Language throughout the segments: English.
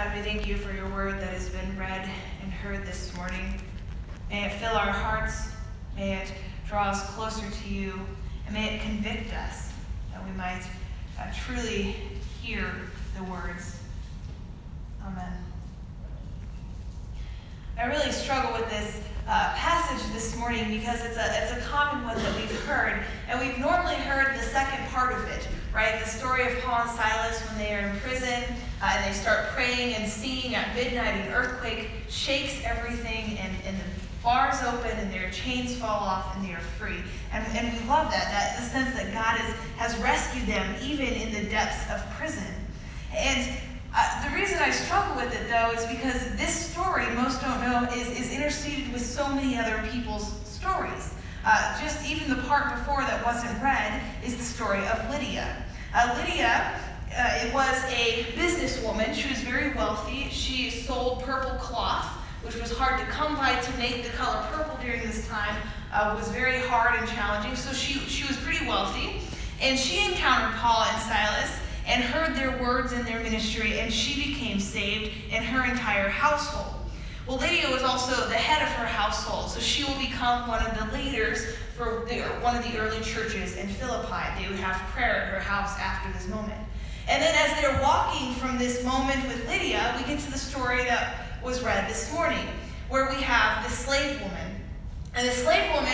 God, we thank you for your word that has been read and heard this morning. May it fill our hearts, may it draw us closer to you, and may it convict us that we might truly hear the words. Amen. I really struggle with this passage this morning because it's a common one that we've heard, and we've normally heard the second part of it, right? The story of Paul and Silas when they are in prison, and they start praying and singing at midnight. An earthquake shakes everything, and the bars open, and their chains fall off, and they are free. And we love that the sense that God has rescued them even in the depths of prison. And the reason I struggle with it, though, is because this story, most don't know, is interceded with so many other people's stories. Just even the part before that wasn't read is the story of Lydia. Lydia was a businesswoman. She was very wealthy. She sold purple cloth, which was hard to come by. To make the color purple during this time was very hard and challenging. So she was pretty wealthy. And she encountered Paul and Silas and heard their words and their ministry, and she became saved and her entire household. Well, Lydia was also the head of her household, so she will become one of the leaders for one of the early churches in Philippi. They would have prayer at her house after this moment. And then as they're walking from this moment with Lydia, we get to the story that was read this morning, where we have the slave woman. And the slave woman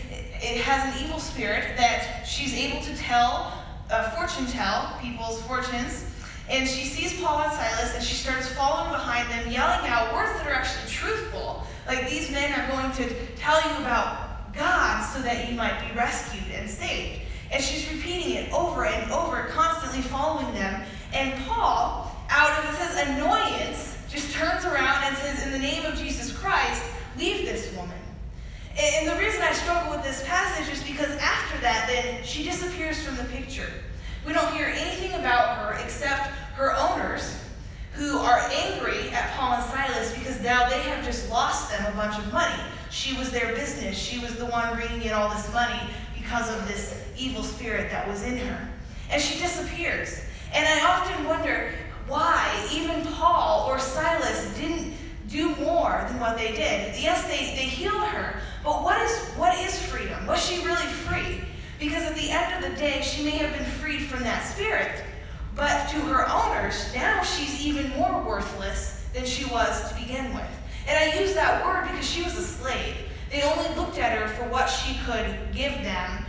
has an evil spirit that she's able to fortune tell people's fortunes. And she sees Paul and Silas, and she starts following behind them, yelling out words that are actually truthful. Like, these men are going to tell you about God so that you might be rescued and saved. And she's repeating it over and over, constantly following them. And Paul, out of, it says, annoyance, just turns around and says, in the name of Jesus Christ, leave this woman. And the reason I struggle with this passage is because after that, then she disappears from the picture. We don't hear anything about her except her owners, who are angry at Paul and Silas because now they have just lost them a bunch of money. She was their business. She was the one bringing in all this money because of this evil spirit that was in her. And she disappears. And I often wonder why even Paul or Silas didn't do more than what they did. Yes, they healed her, but what is freedom? Was she really free? Because at the end of the day, she may have been freed from that spirit, but to her owners, now she's even more worthless than she was to begin with. And I use that word because she was a slave. They only looked at her for what she could give them,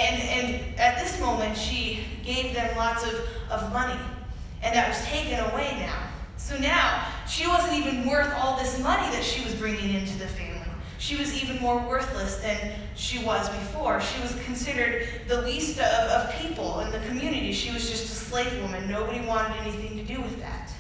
and at this moment, she gave them lots of money, and that was taken away now. So now, she wasn't even worth all this money that she was bringing into the family. She was even more worthless than she was before. She was considered the least of people in the community. She was just a slave woman. Nobody wanted anything to do with that.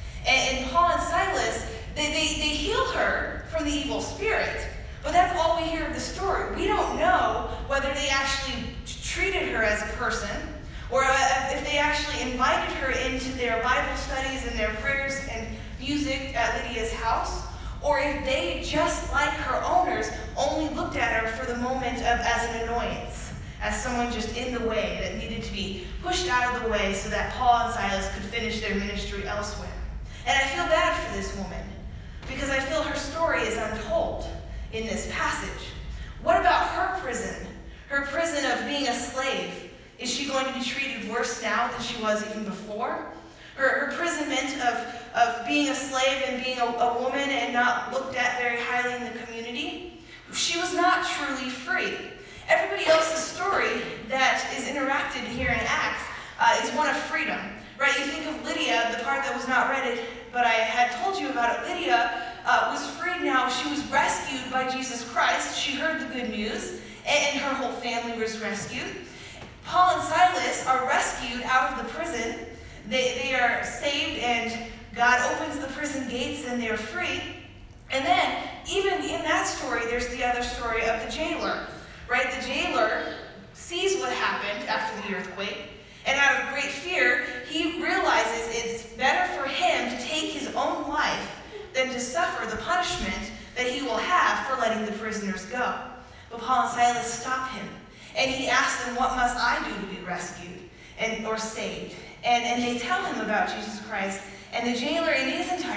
And Paul and Silas, they heal her from the evil spirit, but that's all we hear of the story. We don't know whether they actually treated her as a person, or if they actually invited her into their Bible studies and their prayers and music at Lydia's house, or if they, just like her owners, only looked at her for the moment as an annoyance, as someone just in the way that needed to be pushed out of the way so that Paul and Silas could finish their ministry elsewhere. And I feel bad for this woman, because I feel her story is untold in this passage. What about her prison? Her prison of being a slave. Is she going to be treated worse now than she was even before? Her imprisonment of being a slave and being a woman and not looked at very highly in the community, she was not truly free. Everybody else's story that is interacted here in Acts is one of freedom, right? You think of Lydia, the part that was not read, but I had told you about it. Lydia was freed now. She was rescued by Jesus Christ. She heard the good news, and her whole family was rescued. Paul and Silas are rescued out of the prison. They are saved, and God opens the prison gates, and they're free. And then, even in that story, there's the other story of the jailer, right? The jailer sees what happened after the earthquake, and out of great fear, he realizes it's better for him to take his own life than to suffer the punishment that he will have for letting the prisoners go. But Paul and Silas stop him, and he asks them, what must I do to be rescued or saved? And they tell him about Jesus Christ. And the jailer, in his entire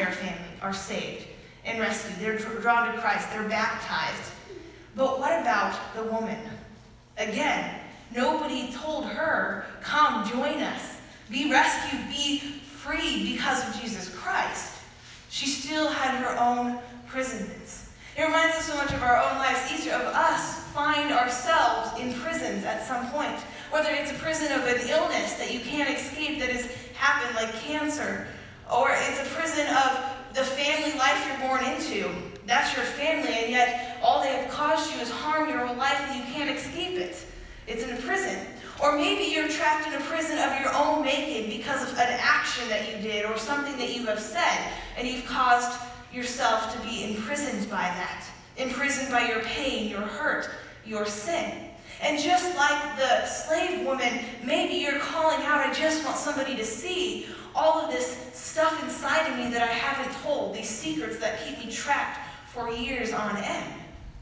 are saved and rescued. They're drawn to Christ. They're baptized. But what about the woman? Again, nobody told her, come, join us. Be rescued, be freed because of Jesus Christ. She still had her own imprisonments. It reminds us so much of our own lives. Each of us find ourselves in prisons at some point. Whether it's a prison of an illness that you can't escape that has happened, like cancer, or it's a prison of the family life you're born into. That's your family, and yet all they have caused you is harm your whole life and you can't escape it. It's in a prison. Or maybe you're trapped in a prison of your own making because of an action that you did or something that you have said, and you've caused yourself to be imprisoned by that. Imprisoned by your pain, your hurt, your sin. And just like the slave woman, maybe you're calling out, I just want somebody to see all of this stuff inside of me that I haven't told, these secrets that keep me trapped for years on end.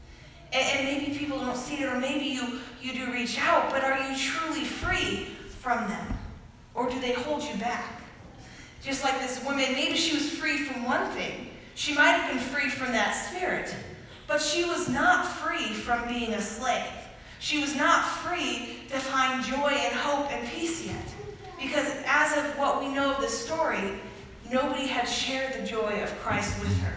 And maybe people don't see it, or maybe you do reach out, but are you truly free from them? Or do they hold you back? Just like this woman, maybe she was free from one thing. She might have been free from that spirit, but she was not free from being a slave. She was not free to find joy and hope and peace yet. Because as of what we know of the story, nobody had shared the joy of Christ with her.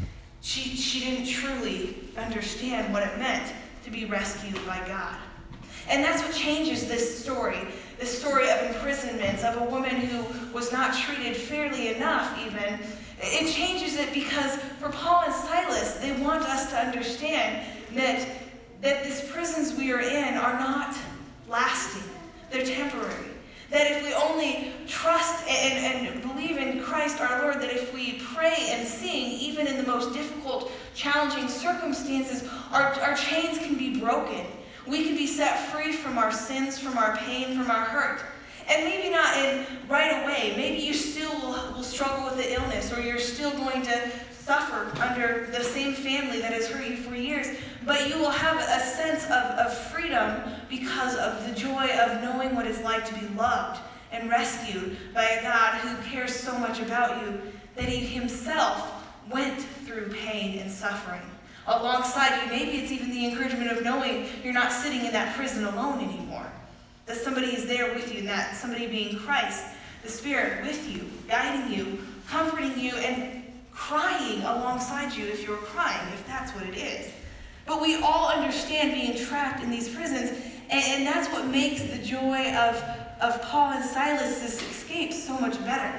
She didn't truly understand what it meant to be rescued by God. And that's what changes this story of imprisonments, of a woman who was not treated fairly enough even. It changes it because for Paul and Silas, they want us to understand that these prisons we are in are not lasting. They're temporary. That if we only trust and believe in Christ our Lord, that if we pray and sing, even in the most difficult, challenging circumstances, our chains can be broken. We can be set free from our sins, from our pain, from our hurt. And maybe not right away. Maybe you still will struggle with the illness, or you're still going to suffer under the same family that has hurt you for years. But you will have a sense of freedom because of the joy of knowing what it's like to be loved and rescued by a God who cares so much about you that he himself went through pain and suffering alongside you. Maybe it's even the encouragement of knowing you're not sitting in that prison alone anymore. That somebody is there with you, and that somebody being Christ, the Spirit with you, guiding you, comforting you, and crying alongside you if you're crying, if that's what it is. But we all understand being trapped in these prisons, and that's what makes the joy of Paul and Silas' escape so much better.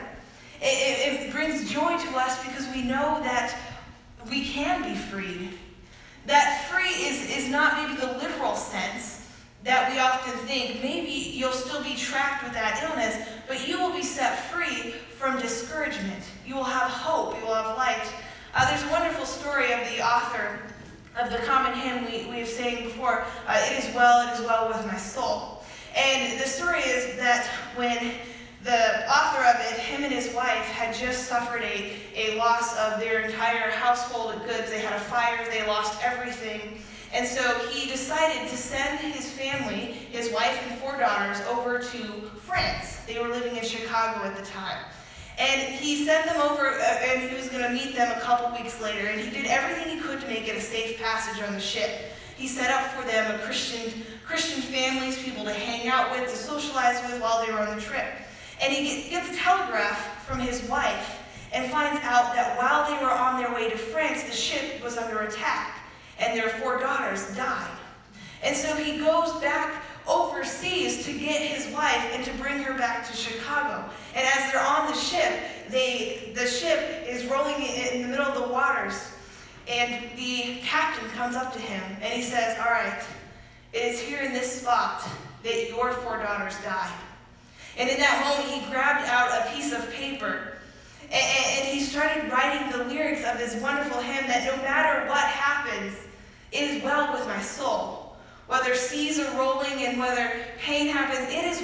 It brings joy to us because we know that we can be freed. That free is not maybe the literal sense that we often think. Maybe you'll still be trapped with that illness, but you will be set free from discouragement. You will have hope. You will have light. There's a wonderful story of the author of the common hymn we have sang before, it is well with my soul. And the story is that when the author of it, him and his wife, had just suffered a loss of their entire household of goods. They had a fire, they lost everything. And so he decided to send his family, his wife and 4 daughters, over to France. They were living in Chicago at the time. And he sent them over, and he was going to meet them a couple weeks later. And he did everything he could to make it a safe passage on the ship. He set up for them a Christian families, people to hang out with, to socialize with while they were on the trip. And he gets a telegraph from his wife and finds out that while they were on their way to France, the ship was under attack, and their 4 daughters died. And so he goes back overseas to get his wife and to bring her back to Chicago. And as they're on the ship, the ship is rolling in the middle of the waters, and the captain comes up to him and he says, all right, it is here in this spot that your 4 daughters died. And in that moment, he grabbed out a piece of paper and he started writing the lyrics of this wonderful hymn that no matter what happens, it is well with my soul. Whether seas are rolling and whether pain happens, it is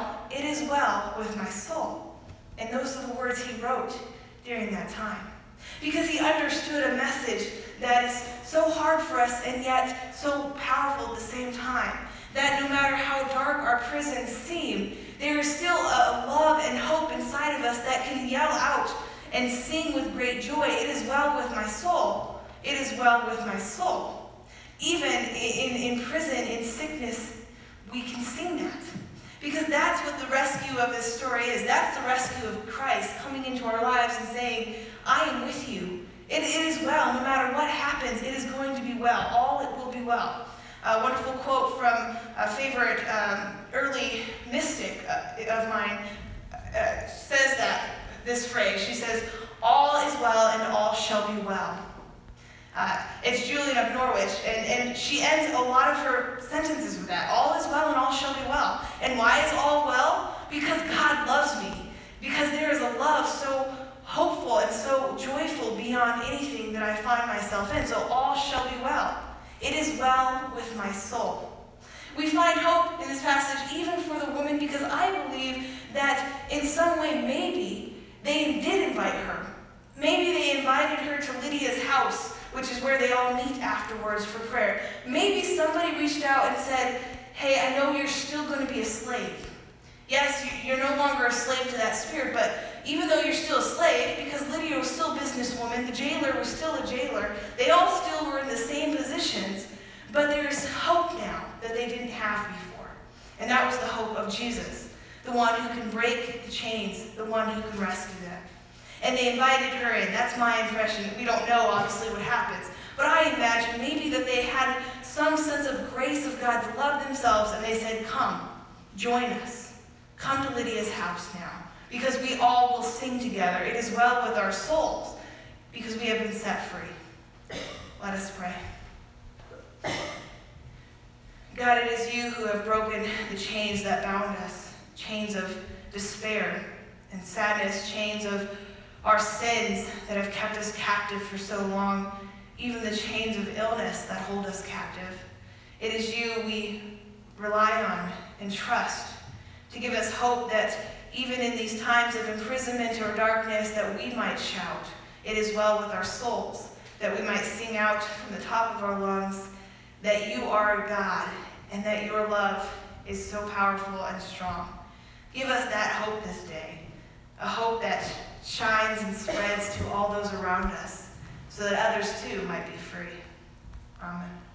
well with my soul. And those are the words he wrote during that time. Because he understood a message that is so hard for us and yet so powerful at the same time. That no matter how dark our prisons seem, there is still a love and hope inside of us that can yell out and sing with great joy, it is well with my soul. It is well with my soul. Even in prison, in sickness, we can sing that. Because that's what the rescue of this story is. That's the rescue of Christ coming into our lives and saying, I am with you. It is well. No matter what happens, it is going to be well. All it will be well. A wonderful quote from a favorite early mystic of mine says this phrase. She says, all is well and all shall be well. It's Julian of Norwich, and she ends a lot of her sentences with that. All is well and all shall be well. And why is all well? Because God loves me. Because there is a love so hopeful and so joyful beyond anything that I find myself in. So all shall be well. It is well with my soul. We find hope in this passage even for the woman, because I believe that in some way maybe they did invite her. Maybe they invited her to Lydia's house, which is where they all meet afterwards for prayer. Maybe somebody reached out and said, hey, I know you're still going to be a slave. Yes, you're no longer a slave to that spirit, but even though you're still a slave, because Lydia was still a businesswoman, the jailer was still a jailer, they all still were in the same positions, but there's hope now that they didn't have before. And that was the hope of Jesus, the one who can break the chains, the one who can rescue them. And they invited her in. That's my impression. We don't know, obviously, what happens. But I imagine maybe that they had some sense of grace of God's love themselves, and they said, come, join us. Come to Lydia's house now, because we all will sing together. It is well with our souls, because we have been set free. Let us pray. God, it is you who have broken the chains that bound us, chains of despair and sadness, chains of our sins that have kept us captive for so long, even the chains of illness that hold us captive. It is you we rely on and trust to give us hope that even in these times of imprisonment or darkness, that we might shout, it is well with our souls, that we might sing out from the top of our lungs that you are God and that your love is so powerful and strong. Give us that hope this day, a hope that shines and spreads to all those around us, so that others too might be free. Amen.